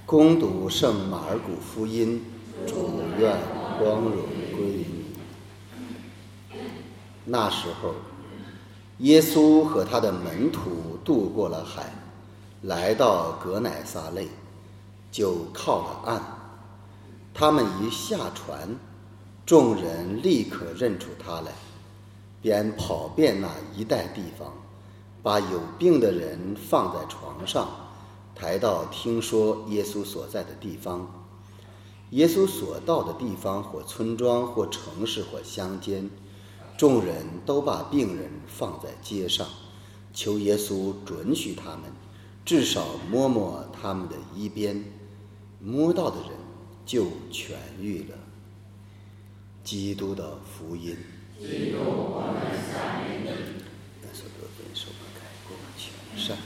恭读圣马尔谷福音，主愿光荣归于你。那时候，耶稣和他的门徒渡过了海，来到革乃撒勒，就靠了岸。他们一下船，众人立刻认出他来，便跑遍那一带地方，把有病的人放在床上，抬到听说耶稣所在的地方。耶稣所到的地方，或村庄，或城市，或乡间，众人都把病人放在街上，求耶稣准许他们至少摸摸他们的衣边，摸到的人就痊愈了。基督的福音。 基督，我们赞美你。 但所得分受改过全善，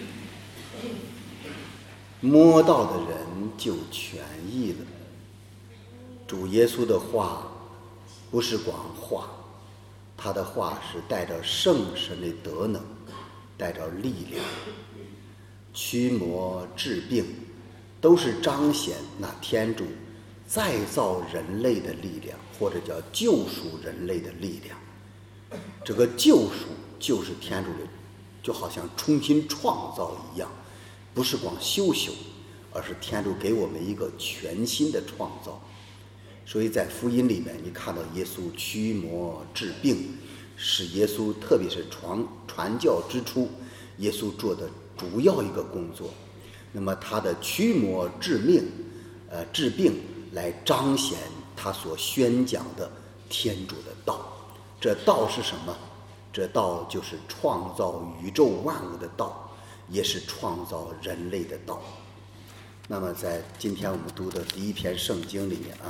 摸到的人就痊愈了。主耶稣的话不是光话，他的话是带着圣神的德能，带着力量。驱魔治病都是彰显那天主再造人类的力量，或者叫救赎人类的力量。这个救赎就是天主的，就好像重新创造一样，不是光修，而是天主给我们一个全新的创造。所以在福音里面，你看到耶稣驱魔治病，是耶稣特别是传教之初，耶稣做的主要一个工作。那么他的驱魔治病来彰显他所宣讲的天主的道。这道是什么？这道就是创造宇宙万物的道，也是创造人类的道。那么在今天我们读的第一篇圣经里面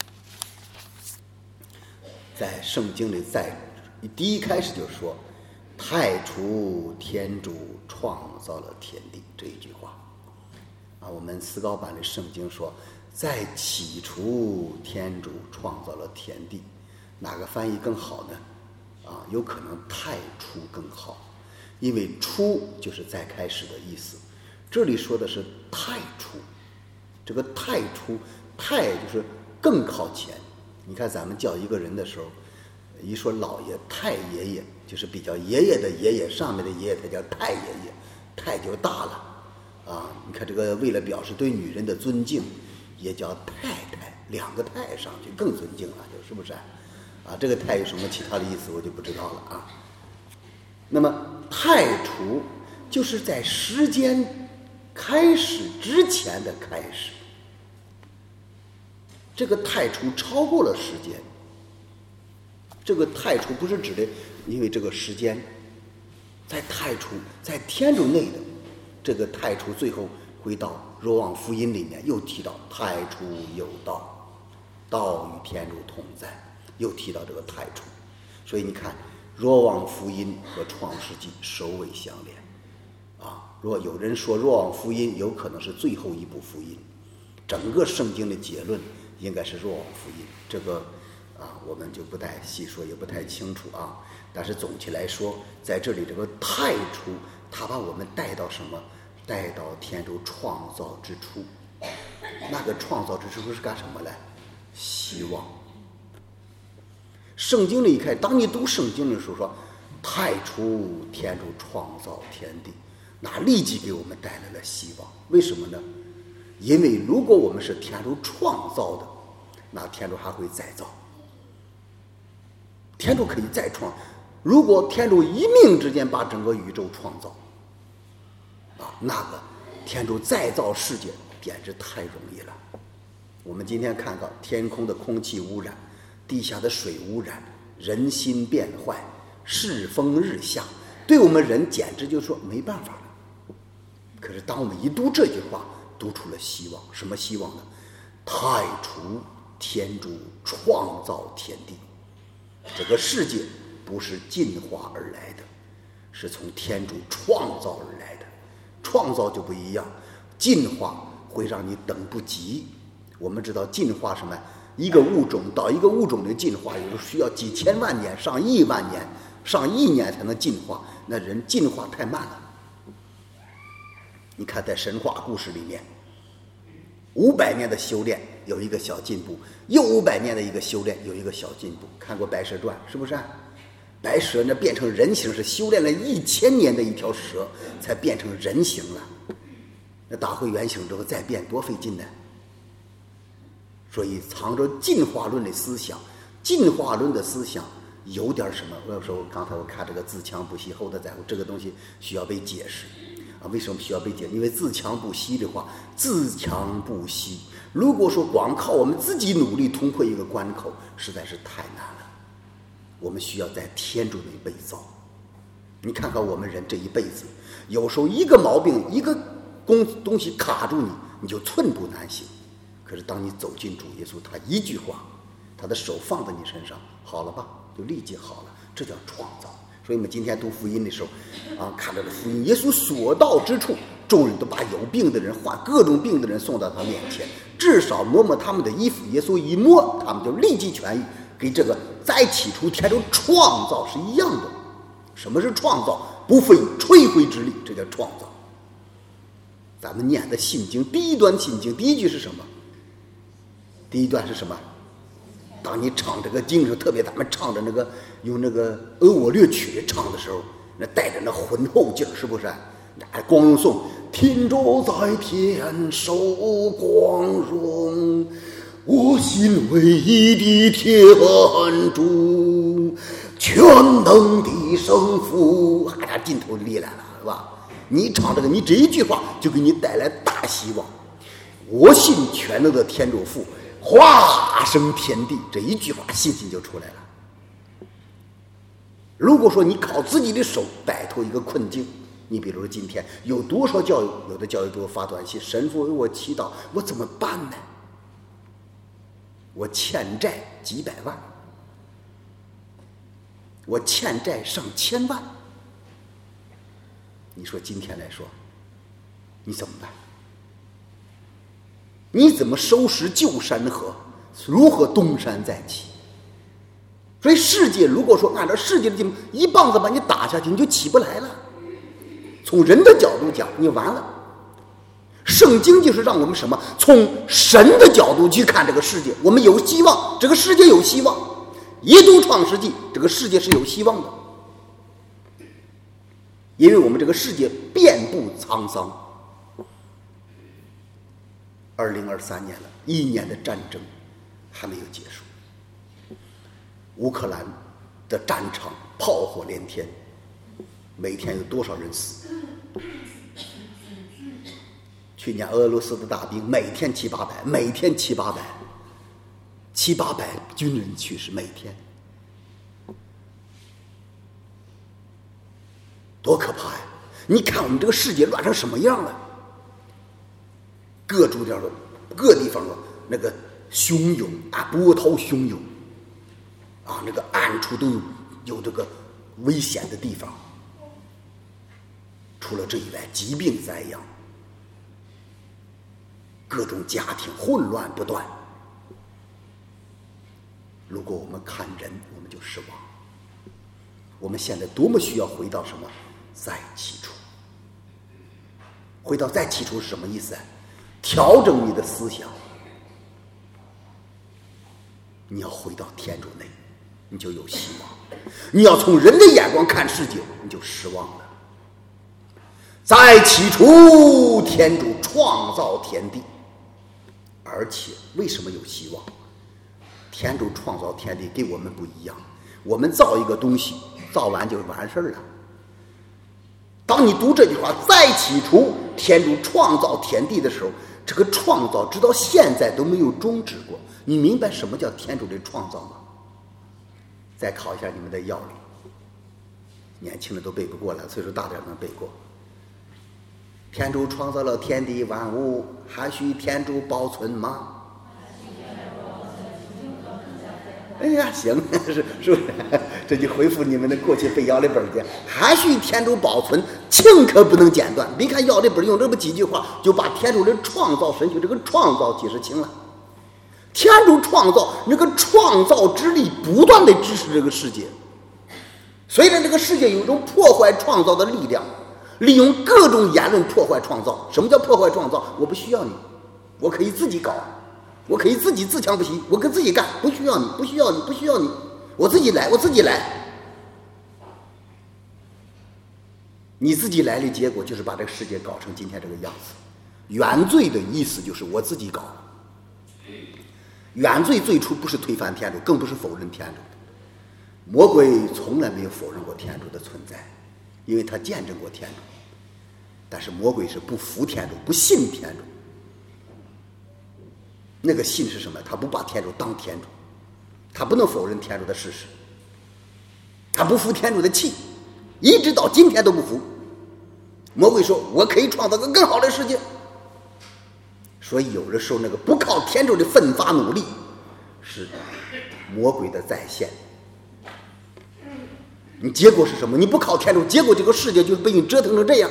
在圣经里，在第一开始就说太初天主创造了天地，这一句话我们思高版的圣经说在起初天主创造了天地，哪个翻译更好呢？有可能太初更好，因为初就是在开始的意思，这里说的是太初。这个太初，太就是更靠前。你看咱们叫一个人的时候，一说老爷太爷爷，就是比较爷爷的爷爷上面的爷爷，他叫太爷爷，太就大了你看这个为了表示对女人的尊敬，也叫太太，两个太上去更尊敬了，就是不是这个太有什么其他的意思我就不知道了那么太初就是在时间开始之前的开始，这个太初超过了时间。这个太初不是指的，因为这个时间在太初，在天主内的这个太初，最后回到若望福音里面又提到太初有道，道与天主同在，又提到这个太初。所以你看若望福音和创世纪首尾相连若有人说若望福音有可能是最后一部福音，整个圣经的结论应该是若望福音，这个我们就不太细说，也不太清楚但是总体来说，在这里这个太初，他把我们带到什么？带到天主创造之初。那个创造之初是干什么呢？希望。圣经里一看，当你读圣经的时候说太初天主创造天地，那立即给我们带来了希望。为什么呢？因为如果我们是天主创造的，那天主还会再造，天主可以再创。如果天主一命之间把整个宇宙创造那个天主再造世界简直太容易了。我们今天看到天空的空气污染，地下的水污染，人心变坏，世风日下，对我们人简直就说没办法了。可是当我们一读这句话，读出了希望。什么希望呢？太初天主创造天地，这个世界不是进化而来的，是从天主创造而来的。创造就不一样，进化会让你等不及。我们知道进化什么？一个物种到一个物种的进化，有时候需要几千万年、上亿万年、上亿年才能进化，那人进化太慢了。你看在神话故事里面， 500年的修炼有一个小进步，又500年的一个修炼有一个小进步。看过《白蛇传》是不是？白蛇呢变成人形是修炼了1000年的一条蛇才变成人形了，那打回原形之后再变多费劲呢？所以藏着进化论的思想，进化论的思想有点什么？我说刚才我看这个自强不息，后的在乎这个东西需要被解释啊。为什么需要被解释？因为自强不息的话，自强不息，如果说光靠我们自己努力突破一个关口，实在是太难了。我们需要在天主内被造。你看看我们人这一辈子，有时候一个毛病，一个东西卡住你，你就寸步难行。可是当你走进主耶稣，他一句话，他的手放在你身上，好了吧，就立即好了，这叫创造。所以我们今天读福音的时候看到了福音，耶稣所到之处，众人都把有病的人、患各种病的人送到他面前，至少摸摸他们的衣服，耶稣一摸，他们就立即痊愈，跟这个在起初天主创造是一样的。什么是创造？不费吹灰之力，这叫创造。咱们念的信经第一段信经第一句是什么？第一段是什么？当你唱这个经时，特别咱们唱的那个用那个俄我略曲唱的时候，那带着那浑厚劲儿，是不是？光荣颂，天主在天受光荣，我心唯一的天主，全能的圣父，劲头力来了，是吧？你唱这个，你这一句话就给你带来大希望。我信全能的天主父，化生天地，这一句话信心就出来了。如果说你靠自己的手摆脱一个困境，你比如说今天有多少教育，有的教育给我发短信，神父为我祈祷，我怎么办呢？我欠债几百万，我欠债上千万，你说今天来说你怎么办？你怎么收拾旧山河？如何东山再起？所以世界如果说按照世界的进步，一棒子把你打下去，你就起不来了。从人的角度讲，你完了。圣经就是让我们什么？从神的角度去看这个世界，我们有希望，这个世界有希望。一读创世纪，这个世界是有希望的，因为我们这个世界遍布沧桑。2023年了，1年的战争还没有结束。乌克兰的战场炮火连天，每天有多少人死？去年俄罗斯的大兵每天700-800，每天700-800军人去世，每天多可怕呀！你看我们这个世界乱成什么样了？各地方的那个汹涌波涛汹涌那个暗处都有这个危险的地方。除了这以外，疾病灾殃，各种家庭混乱不断。如果我们看人，我们就失望。我们现在多么需要回到什么？在起初。回到在起初是什么意思？调整你的思想，你要回到天主内，你就有希望。你要从人的眼光看世界，你就失望了。在起初，天主创造天地，而且为什么有希望？天主创造天地跟我们不一样，我们造一个东西，造完就完事儿了。当你读这句话，在起初天主创造天地的时候，这个创造直到现在都没有终止过。你明白什么叫天主的创造吗？再考一下你们的要领，年轻的都背不过来，岁数大点能背过。天主创造了天地万物，还需天主保存吗？哎呀，行，是不是？这就回复你们的过去背要的本去，还需天主保存，情可不能间断。别看要的本用这么几句话，就把天主的创造神学这个创造解释清了。天主创造那个创造之力不断的支持这个世界，虽然这个世界有一种破坏创造的力量，利用各种言论破坏创造。什么叫破坏创造？我不需要你， 我可以自己搞，我可以自己自强不息，我跟自己干，不需要你，不需要你，不需要你，我自己来，我自己来。你自己来的结果就是把这个世界搞成今天这个样子。原罪的意思就是我自己搞。原罪最初不是推翻天主，更不是否认天主。魔鬼从来没有否认过天主的存在，因为他见证过天主。但是魔鬼是不服天主，不信天主。那个信是什么？他不把天主当天主，他不能否认天主的事实，他不服天主的气，一直到今天都不服。魔鬼说我可以创造个更好的世界。所以有的时候那个不靠天主的奋发努力是魔鬼的再现。你结果是什么？你不靠天主，结果这个世界就被你折腾成这样，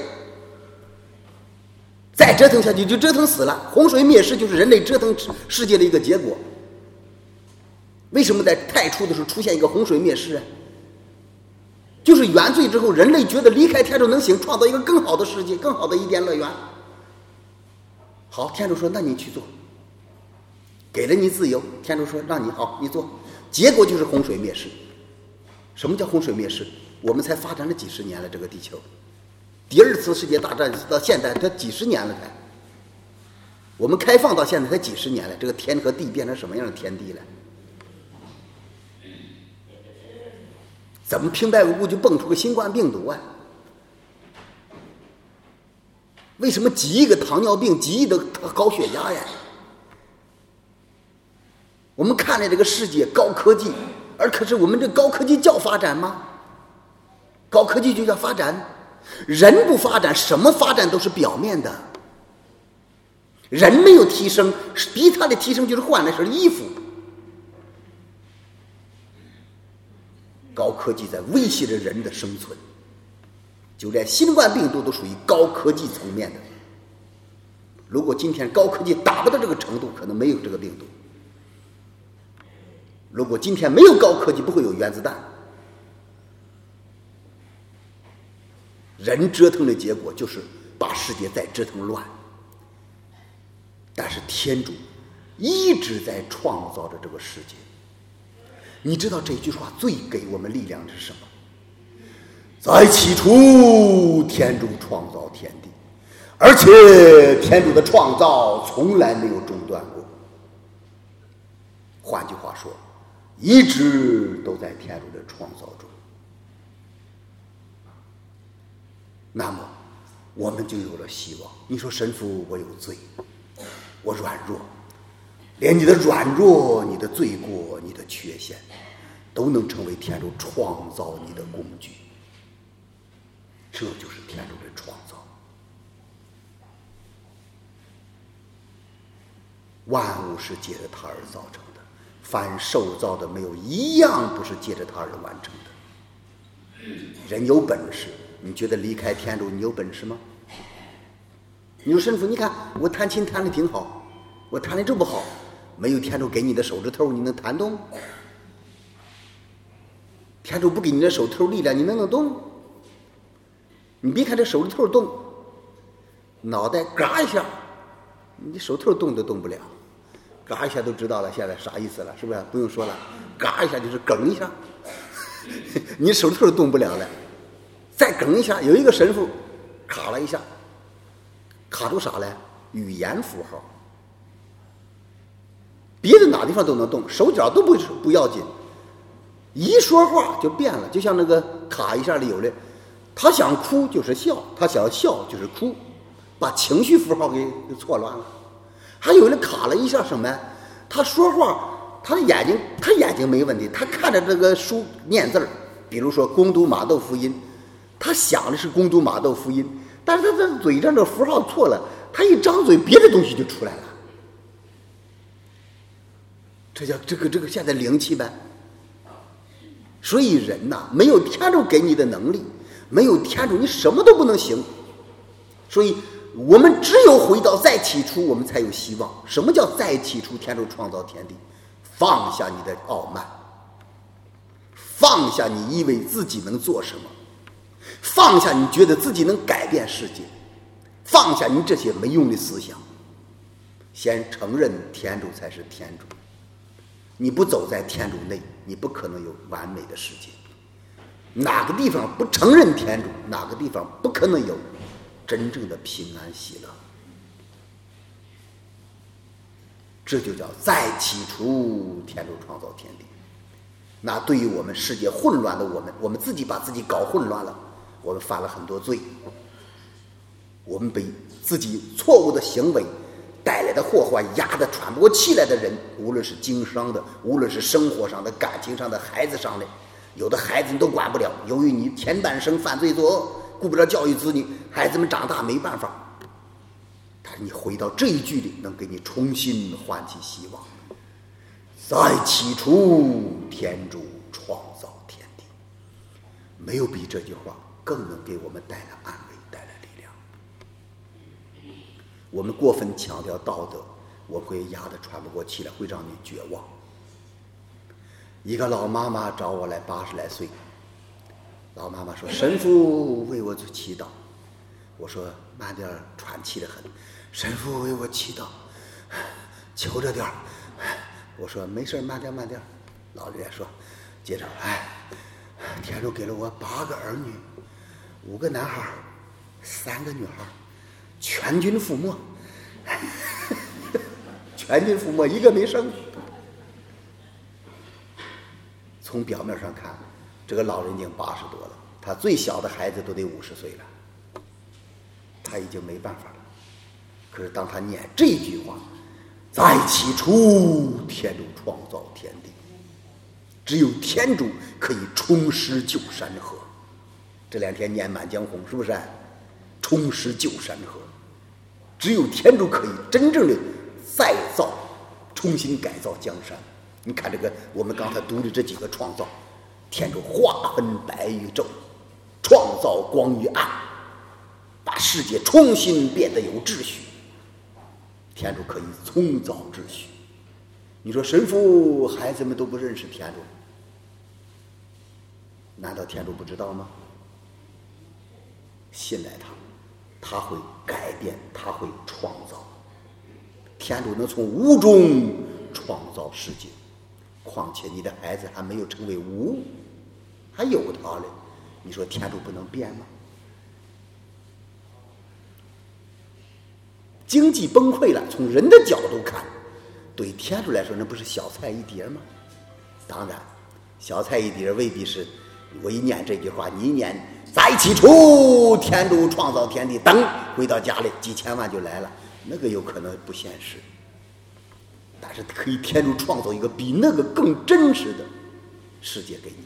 再折腾下去就折腾死了。洪水灭世就是人类折腾世界的一个结果。为什么在太初的时候出现一个洪水灭世啊？就是原罪之后，人类觉得离开天主能行，创造一个更好的世界，更好的伊甸乐园。好，天主说那你去做，给了你自由。天主说让你好，你做。结果就是洪水灭世。什么叫洪水灭世？我们才发展了几十年了，这个地球第二次世界大战到现在才几十年了，才我们开放到现在才几十年了，这个天和地变成什么样的天地了？怎么平白无故就蹦出个新冠病毒啊？为什么几亿个糖尿病，几亿的高血压呀？我们看了这个世界高科技，而可是我们这高科技叫发展吗？高科技就叫发展？人不发展，什么发展都是表面的。人没有提升，逼他的提升就是换的是衣服。高科技在威胁着人的生存，就连新冠病毒都属于高科技层面的。如果今天高科技达不到这个程度，可能没有这个病毒。如果今天没有高科技，不会有原子弹。人折腾的结果就是把世界再折腾乱。但是天主一直在创造着这个世界。你知道这句话最给我们力量的是什么？在起初天主创造天地，而且天主的创造从来没有中断过。换句话说，一直都在天主的创造中。那么我们就有了希望。你说神父，我有罪，我软弱，连你的软弱、你的罪过、你的缺陷都能成为天主创造你的工具。这就是天主的创造。万物是借着他而造成的，凡受造的没有一样不是借着他而完成的。人有本事，你觉得离开天主你有本事吗？你说神父，你看我弹琴弹得挺好，我弹得这不好，没有天主给你的手指头，你能弹动？天主不给你的手指头力量，你能动？你别看这手指头动，脑袋嘎一下，你手头动都动不了，嘎一下都知道了，现在啥意思了，是不是？不用说了，嘎一下就是梗一下，你手头动不了了，再梗一下。有一个神父卡了一下，卡住啥了？语言符号，别的哪地方都能动，手脚都不要紧，一说话就变了，就像那个卡一下里有的，他想哭就是笑，他想笑就是哭，把情绪符号给错乱了。还有人卡了一下什么？他说话，他眼睛没问题，他看着这个书念字儿，比如说攻读马窦福音，他想的是攻读马窦福音，但是他这嘴上这符号错了，他一张嘴别的东西就出来了。这叫这个现在灵气呗。所以人呐，没有天主给你的能力，没有天主你什么都不能行。所以我们只有回到再起初，我们才有希望。什么叫再起初？天主创造天地，放下你的傲慢，放下你以为自己能做什么，放下你觉得自己能改变世界，放下你这些没用的思想， 先承认天主才是天主。你不走在天主内，你不可能有完美的世界。哪个地方不承认天主，哪个地方不可能有真正的平安喜乐。这就叫在起初天主创造天地。那对于我们世界混乱的我们自己把自己搞混乱了，我们犯了很多罪，我们被自己错误的行为带来的祸患压得喘不过气来的人，无论是经商的，无论是生活上的、感情上的、孩子上的，有的孩子你都管不了，由于你前半生犯罪作恶，顾不了教育子女，孩子们长大没办法。但是你回到这一句里，能给你重新唤起希望。在起初天主创造天地，没有比这句话更能给我们带来安慰，带来力量。我们过分强调道德，我会压得喘不过气来，会让你绝望。一个老妈妈找我来，80来岁，老妈妈说：“神父为我祈祷。”我说：“慢点，喘气得很。”神父为我祈祷，求着点。我说：“没事，慢点慢点。”老人家说：“接着，天主给了我8个儿女，5个男孩，3个女孩，全军覆没，全军覆没，一个没生。”从表面上看，这个老人已经80多了，他最小的孩子都得50岁了，他已经没办法了。可是当他念这句话，在起初天主创造天地，只有天主可以充实旧山河。这2天念满江红，是不是？充实旧山河，只有天主可以真正的再造、重新改造江山。你看这个，我们刚才读的这几个创造，天主划分白与昼，创造光与暗，把世界重新变得有秩序。天主可以重造秩序。你说神父孩子们都不认识天主，难道天主不知道吗？信赖他，他会改变，他会创造。天主能从无中创造世界，况且你的孩子还没有成为无，还有他嘞，你说天主不能变吗？经济崩溃了，从人的角度看，对天主来说那不是小菜一碟吗？当然小菜一碟未必是我一念这句话，你一念在起初天主创造天地，等回到家里几千万就来了，那个有可能不现实。但是可以天主创造一个比那个更真实的世界给你，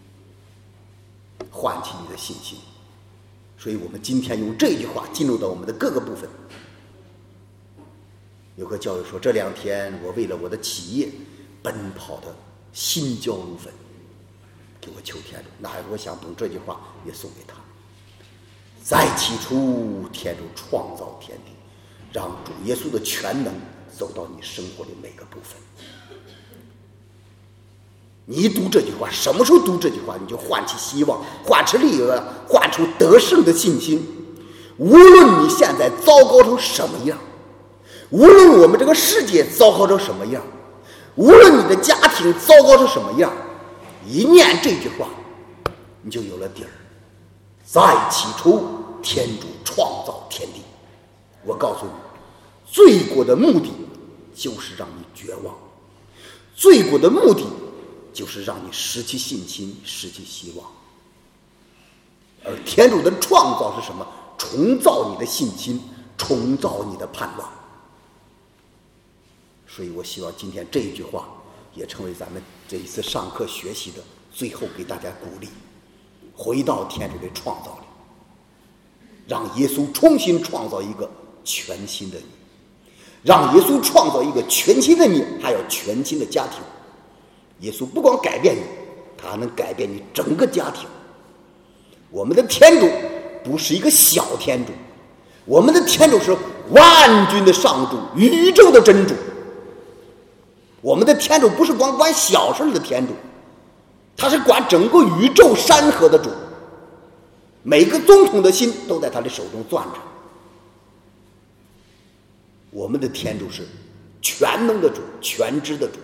唤起你的信心。所以我们今天用这句话进入到我们的各个部分。有个教友说，这2天我为了我的企业奔跑的心焦如焚，给我求天主。那我想把这句话也送给他。在起初天主创造天地，让主耶稣的全能走到你生活的每个部分。你一读这句话，什么时候读这句话，你就唤起希望，唤起力量，唤出得胜的信心。无论你现在糟糕成什么样，无论我们这个世界糟糕成什么样，无论你的家庭糟糕成什么样，一念这句话，你就有了底儿。在起初天主创造天地。我告诉你，罪过的目的就是让你绝望，罪过的目的就是让你失去信心，失去希望。而天主的创造是什么？重造你的信心，重造你的盼望。所以我希望今天这一句话也成为咱们这一次上课学习的最后给大家鼓励。回到天主的创造里，让耶稣重新创造一个全新的你，让耶稣创造一个全新的你，还有全新的家庭。耶稣不光改变你，他还能改变你整个家庭。我们的天主不是一个小天主，我们的天主是万军的上主，宇宙的真主。我们的天主不是光管小事的天主，他是管整个宇宙山河的主。每个总统的心都在他的手中攥着。 我们的天主是全能的主，全知的主。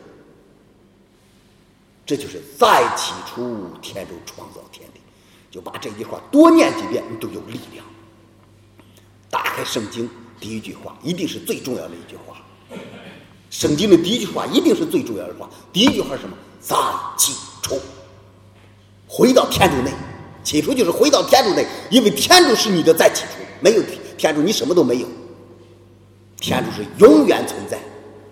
这就是在起初天主创造天地。就把这句话多念几遍，你都有力量。打开圣经，第一句话一定是最重要的一句话。圣经的第一句话一定是最重要的话。第一句话是什么？在起初。回到天主内，起初就是回到天主内，因为天主是你的在起初，没有天主你什么都没有。天主是永远存在，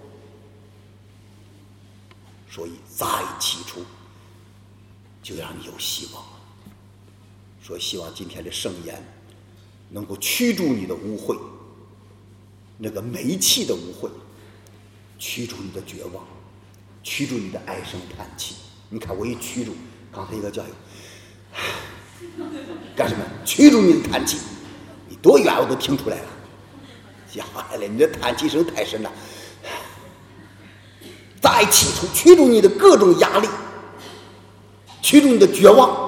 所以在起初就让你有希望。所以希望今天的圣言能够驱逐你的污秽，那个煤气的污秽，驱逐你的绝望，驱逐你的唉声叹气。你看我一驱逐，刚才一个教育干什么？驱逐你的叹气，你多远我都听出来了。下来了，你的叹气声太深了。再起初驱逐你的各种压力，驱逐你的绝望。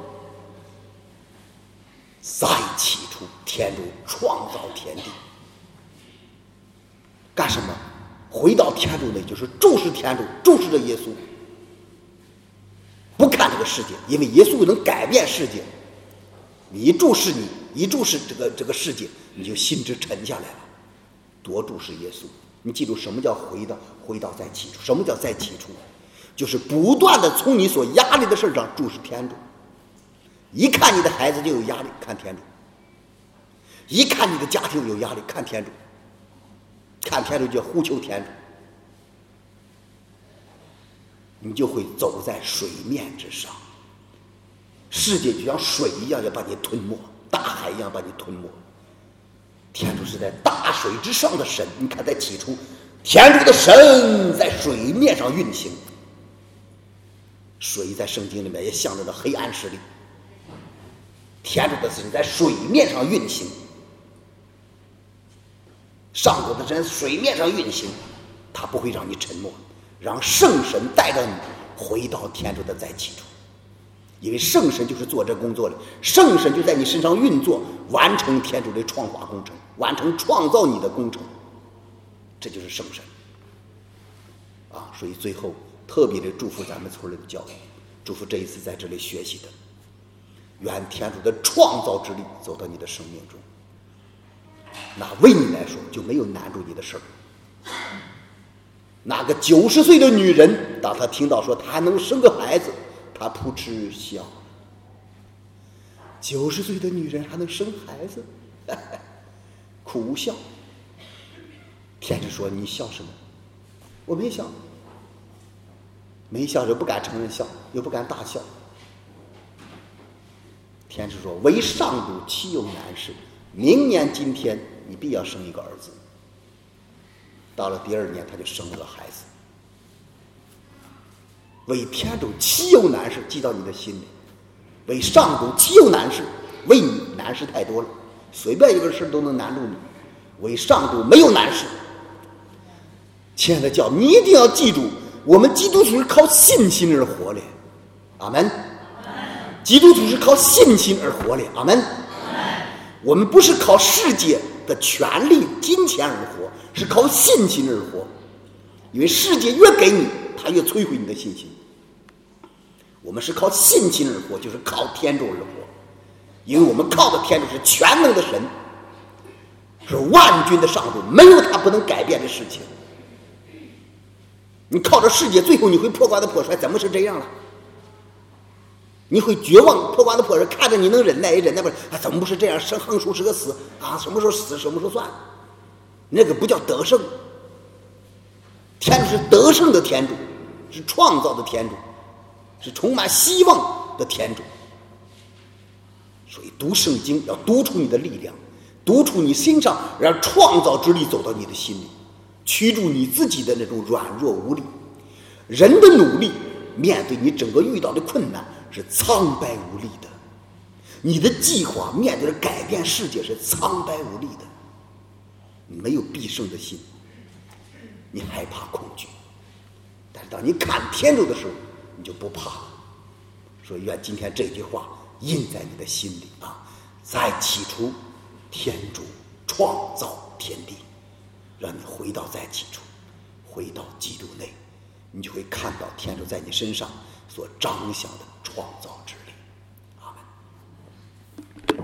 再起初天主创造天地，干什么？回到天主内，就是注视天主，注视着耶稣，不看这个世界，因为耶稣能改变世界。你一注视这个世界，你就心智沉下来了。多注视耶稣。你记住什么叫回到在起初？什么叫在起初？就是不断的从你所压力的事上注视天主。一看你的孩子就有压力，看天主；一看你的家庭有压力，看天主。看天主就呼求天主，你就会走在水面之上。世界就像水一样要把你吞没，大海一样把你吞没。天主是在大水之上的神。你看在起初，天主的神在水面上运行。水在圣经里面也象征着黑暗势力。天主的神在水面上运行，上头的神水面上运行，他不会让你沉默，让圣神带着你回到天主的在起初。因为圣神就是做这工作的，圣神就在你身上运作，完成天主的创化工程，完成创造你的工程，这就是圣神啊！所以最后特别的祝福咱们村里的教育，祝福这一次在这里学习的，愿天主的创造之力走到你的生命中，那为你来说就没有难住你的事儿。那个90岁的女人，当她听到说她还能生个孩子，她扑哧笑。90岁的女人还能生孩子，苦笑。天主说：“你笑什么？”我没笑，没笑就不敢承认笑，又不敢大笑。天主说：“为上主岂有难事？明年今天你必要生一个儿子。”到了第2年，他就生了个孩子。为天主岂有难事？记到你的心里。为上主岂有难事？为你难事太多了，随便一个事都能难住你。为上主没有难事。亲爱的教，你一定要记住，我们基督徒是靠信心而活的。阿门。基督徒是靠信心而活的。阿门。我们不是靠世界的权力、金钱而活，是靠信心而活。因为世界越给你，它越摧毁你的信心。我们是靠信心而活，就是靠天主而活。因为我们靠的天主是全能的神，是万军的上主，没有他不能改变的事情。你靠着世界，最后你会破罐子破摔，怎么是这样了？你会绝望，破罐子破摔，看着你能忍耐也忍耐不了啊！怎么不是这样？生横竖是个死啊！什么时候死，什么时候算？那个不叫得胜。天主是得胜的天主，是创造的天主，是充满希望的天主。所以读圣经要读出你的力量，读出你心上让创造之力走到你的心里，驱逐你自己的那种软弱无力。人的努力面对你整个遇到的困难是苍白无力的，你的计划面对着改变世界是苍白无力的。你没有必胜的心，你害怕恐惧，但是当你看天主的时候，你就不怕了。所以愿今天这句话印在你的心里啊！在起初，天主创造天地， 让你回到在起初，回到基督内，你就会看到天主在你身上所彰显的创造之